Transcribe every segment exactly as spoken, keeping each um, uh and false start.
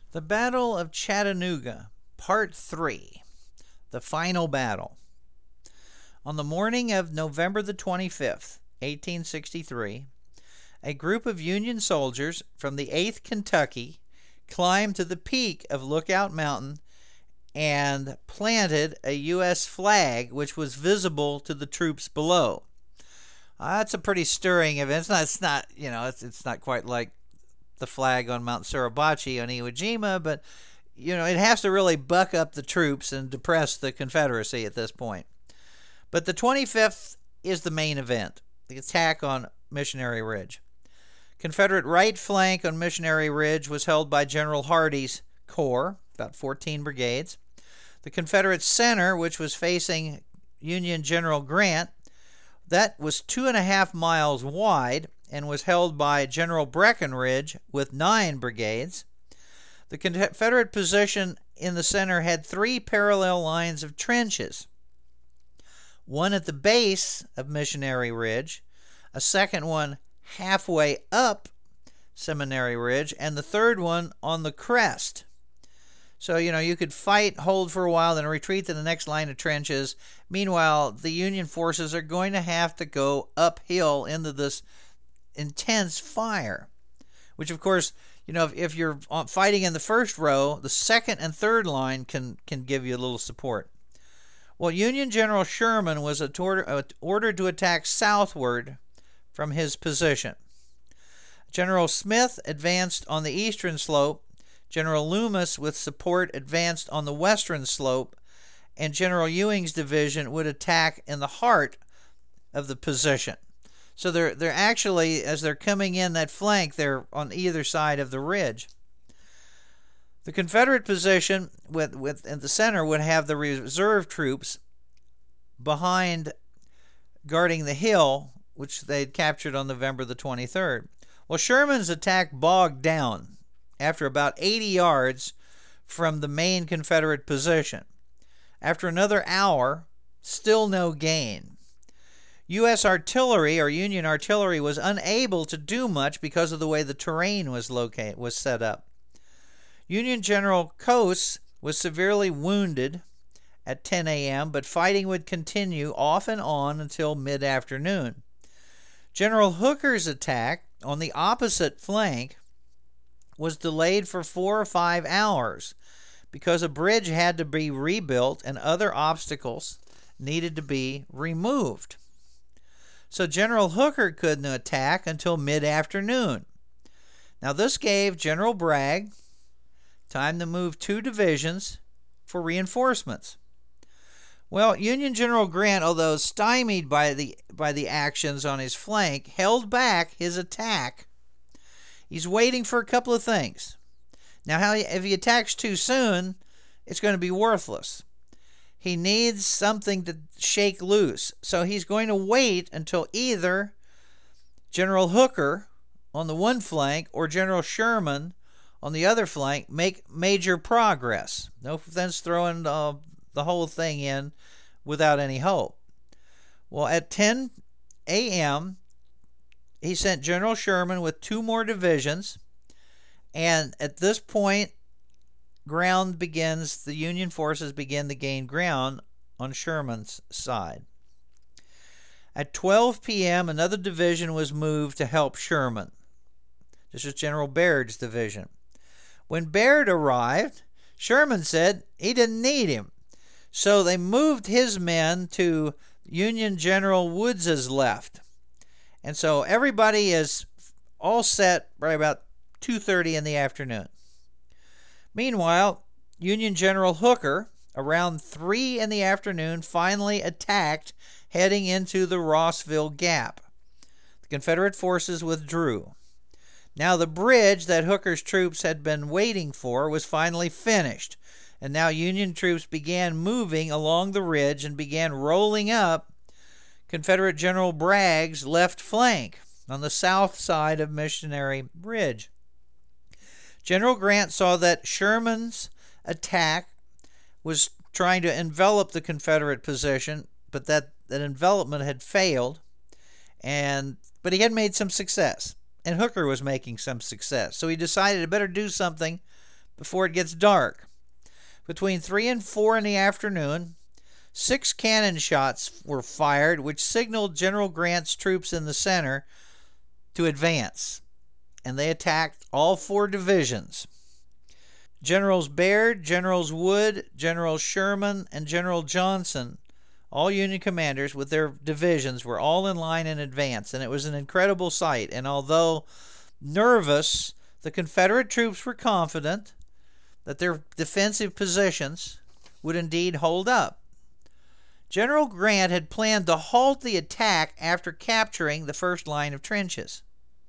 The Battle of Chattanooga, Part three, the final battle. On the morning of November the twenty-fifth, eighteen sixty-three, a group of Union soldiers from the eighth Kentucky climbed to the peak of Lookout Mountain and planted a U S flag which was visible to the troops below. Uh, that's a pretty stirring event. It's not, it's not you know, it's, it's not quite like the flag on Mount Suribachi on Iwo Jima, but you know, it has to really buck up the troops and depress the Confederacy at this point. But the twenty-fifth is the main event, the attack on Missionary Ridge. Confederate right flank on Missionary Ridge was held by General Hardee's corps, about fourteen brigades. The Confederate center, which was facing Union General Grant, that was two and a half miles wide and was held by General Breckinridge with nine brigades. The Confederate position in the center had three parallel lines of trenches, one at the base of Missionary Ridge, a second one halfway up Seminary Ridge, and the third one on the crest. So, you know, you could fight, hold for a while, then retreat to the next line of trenches. Meanwhile, the Union forces are going to have to go uphill into this intense fire, which, of course, you know, if, if you're fighting in the first row, the second and third line can, can give you a little support. Well, Union General Sherman was ordered to attack southward from his position. General Smith advanced on the eastern slope. General Loomis, with support, advanced on the western slope, and General Ewing's division would attack in the heart of the position. So they're they're actually, as they're coming in that flank, they're on either side of the ridge. The Confederate position with, with in the center would have the reserve troops behind guarding the hill, which they'd captured on November the twenty-third. Well, Sherman's attack bogged down after about eighty yards from the main Confederate position. After another hour, still no gain. U S artillery, or Union artillery, was unable to do much because of the way the terrain was located, was set up. Union General Cos was severely wounded at ten a.m., but fighting would continue off and on until mid-afternoon. General Hooker's attack on the opposite flank was delayed for four or five hours because a bridge had to be rebuilt and other obstacles needed to be removed. So General Hooker couldn't attack until mid-afternoon. Now this gave General Bragg time to move two divisions for reinforcements. Well, Union General Grant, although stymied by the by the actions on his flank, held back his attack. He's waiting for a couple of things. Now, how if he attacks too soon, it's going to be worthless. He needs something to shake loose, so he's going to wait until either General Hooker on the one flank or General Sherman on the other flank make major progress. No sense throwing uh, the whole thing in without any hope. Well, at ten a.m., he sent General Sherman with two more divisions, and at this point, ground begins, the Union forces begin to gain ground on Sherman's side. At twelve p.m., another division was moved to help Sherman. This is General Baird's division. When Baird arrived, Sherman said he didn't need him, so they moved his men to Union General Woods's left. And so everybody is all set by about two thirty in the afternoon. Meanwhile, Union General Hooker, around three in the afternoon, finally attacked, heading into the Rossville Gap. The Confederate forces withdrew. Now the bridge that Hooker's troops had been waiting for was finally finished, and now Union troops began moving along the ridge and began rolling up Confederate General Bragg's left flank on the south side of Missionary Ridge. General Grant saw that Sherman's attack was trying to envelop the Confederate position, but that, that envelopment had failed, and but he had made some success, and Hooker was making some success. So he decided to better do something before it gets dark. Between three and four in the afternoon, six cannon shots were fired, which signaled General Grant's troops in the center to advance, and they attacked all four divisions. Generals Baird, Generals Wood, General Sherman, and General Johnson, all Union commanders with their divisions, were all in line in advance, and it was an incredible sight. And although nervous, the Confederate troops were confident that their defensive positions would indeed hold up. General Grant had planned to halt the attack after capturing the first line of trenches.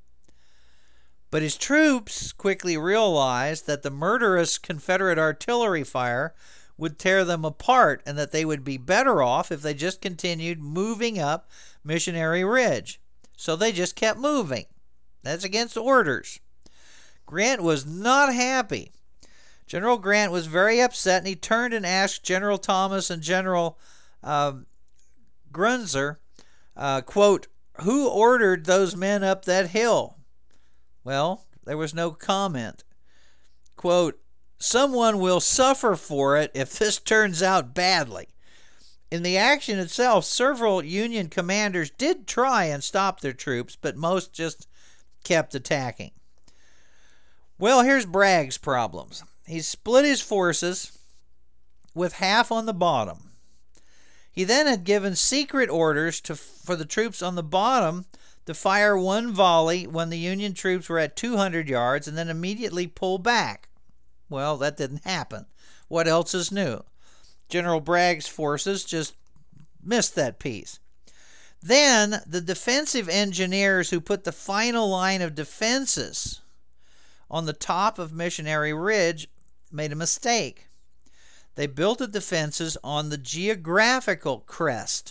But his troops quickly realized that the murderous Confederate artillery fire would tear them apart and that they would be better off if they just continued moving up Missionary Ridge. So they just kept moving. That's against orders. Grant was not happy. General Grant was very upset, and he turned and asked General Thomas and General uh, Grunzer, uh, quote, "Who ordered those men up that hill?" Well, there was no comment. Quote, "Someone will suffer for it if this turns out badly." In the action itself, several Union commanders did try and stop their troops, but most just kept attacking. Well, here's Bragg's problems. He split his forces with half on the bottom. He then had given secret orders to for the troops on the bottom to fire one volley when the Union troops were at two hundred yards and then immediately pull back. Well, that didn't happen. What else is new? General Bragg's forces just missed that piece. Then the defensive engineers who put the final line of defenses on the top of Missionary Ridge made a mistake. They built the defenses on the geographical crest,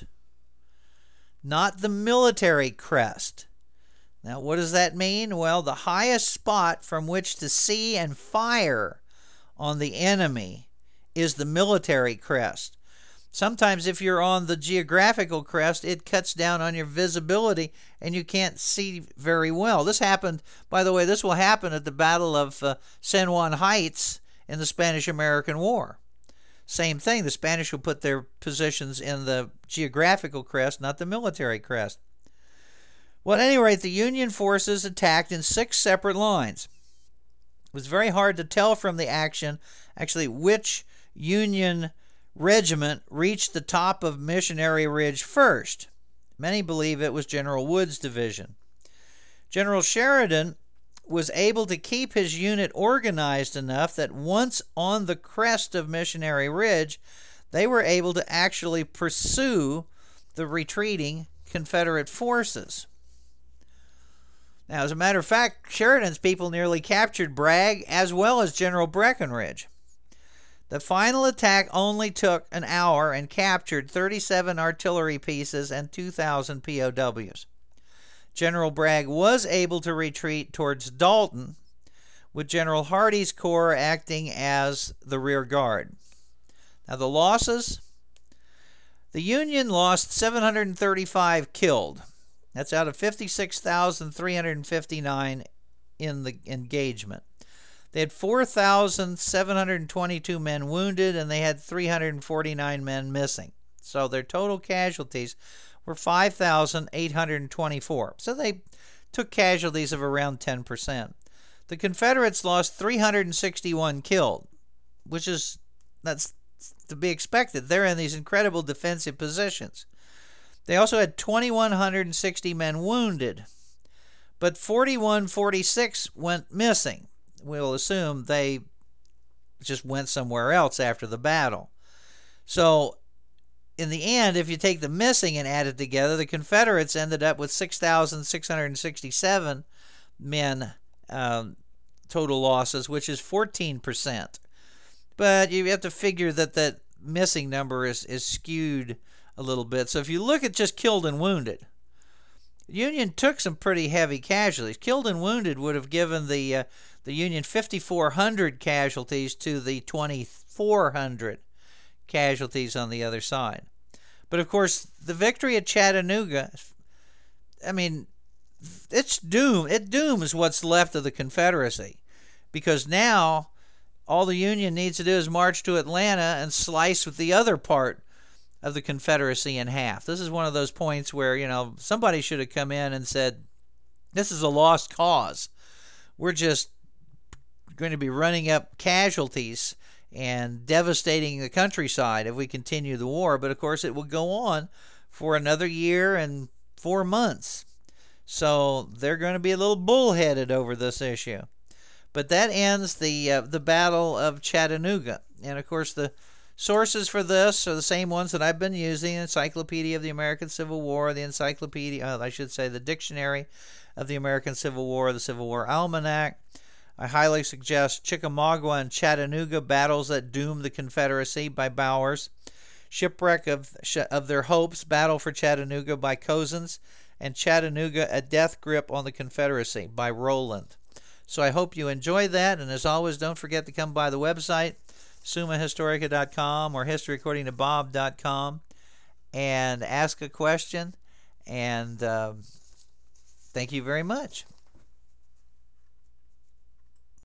not the military crest. Now, what does that mean? Well, the highest spot from which to see and fire on the enemy is the military crest. Sometimes if you're on the geographical crest, it cuts down on your visibility and you can't see very well. This happened, by the way, this will happen at the Battle of uh, San Juan Heights in the Spanish-American War. Same thing, the Spanish will put their positions in the geographical crest, not the military crest. Well, at any rate, the Union forces attacked in six separate lines. It was very hard to tell from the action, actually, which Union regiment reached the top of Missionary Ridge first. Many believe it was General Wood's division. General Sheridan was able to keep his unit organized enough that once on the crest of Missionary Ridge, they were able to actually pursue the retreating Confederate forces. Now, as a matter of fact, Sheridan's people nearly captured Bragg as well as General Breckinridge. The final attack only took an hour and captured thirty-seven artillery pieces and two thousand P O Ws. General Bragg was able to retreat towards Dalton, with General Hardee's corps acting as the rear guard. Now, the losses: the Union lost seven hundred thirty-five killed. That's out of fifty-six thousand three hundred fifty-nine in the engagement. They had four thousand seven hundred twenty-two men wounded, and they had three hundred forty-nine men missing. So their total casualties were five thousand eight hundred twenty-four. So they took casualties of around ten percent. The Confederates lost three hundred sixty-one killed, which is that's to be expected. They're in these incredible defensive positions. They also had two thousand one hundred sixty men wounded, but forty-one forty-six went missing. We'll assume they just went somewhere else after the battle. So, in the end, if you take the missing and add it together, the Confederates ended up with six thousand six hundred sixty-seven men um, total losses, which is fourteen percent. But you have to figure that that missing number is, is skewed a little bit. So if you look at just killed and wounded, Union took some pretty heavy casualties. Killed and wounded would have given the uh, the Union fifty-four hundred casualties to the twenty-four hundred casualties on the other side. But of course, the victory at Chattanooga, I mean, it's doom. It dooms what's left of the Confederacy, because now all the Union needs to do is march to Atlanta and slice with the other part of the Confederacy in half. This is one of those points where, you know, somebody should have come in and said, this is a lost cause. We're just going to be running up casualties and devastating the countryside if we continue the war. But, of course, it will go on for another year and four months. So they're going to be a little bullheaded over this issue. But that ends the uh, the Battle of Chattanooga. And, of course, the sources for this are the same ones that I've been using: Encyclopedia of the American Civil War, the Encyclopedia, uh, I should say the Dictionary of the American Civil War, the Civil War Almanac. I highly suggest Chickamauga and Chattanooga, Battles That Doomed the Confederacy by Bowers, Shipwreck of, of Their Hopes, Battle for Chattanooga by Cozens, and Chattanooga, A Death Grip on the Confederacy by Rowland. So I hope you enjoy that, and as always, don't forget to come by the website, summa historica dot com or history according to bob dot com, and ask a question, and uh, thank you very much.